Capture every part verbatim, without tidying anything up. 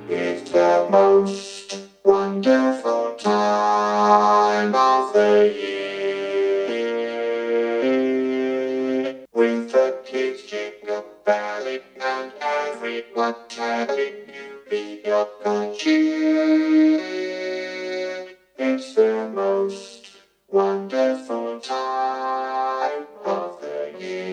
It's the most wonderful time of the year, with the kids jingle belling and everyone telling you be your good cheer. It's the most wonderful time of the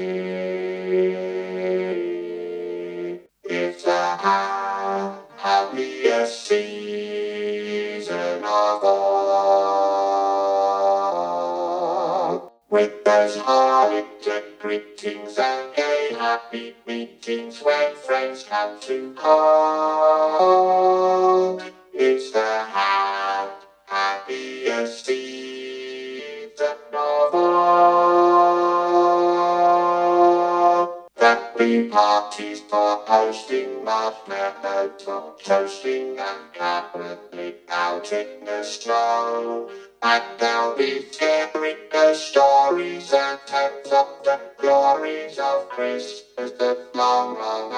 year. It's the ha- happiest season of all, with those holiday greetings and gay happy meetings when friends come to call. It's the ha- happiest season of all. Happy parties for hosting, marshmallow talk, toasting and caroling out in the snow. And they'll be sharing the stories and tales of the glories of Christmas that long, long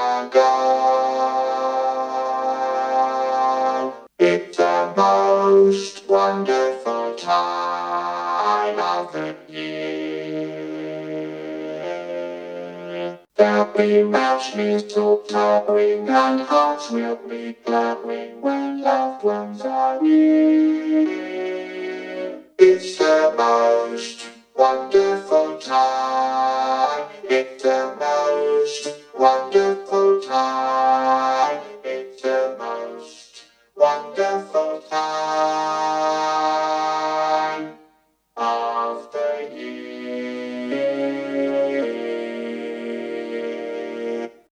ago. It's the most wonderful time of the year. There'll be mouse mistletoeing and hearts will be glowing when loved ones are near. It's the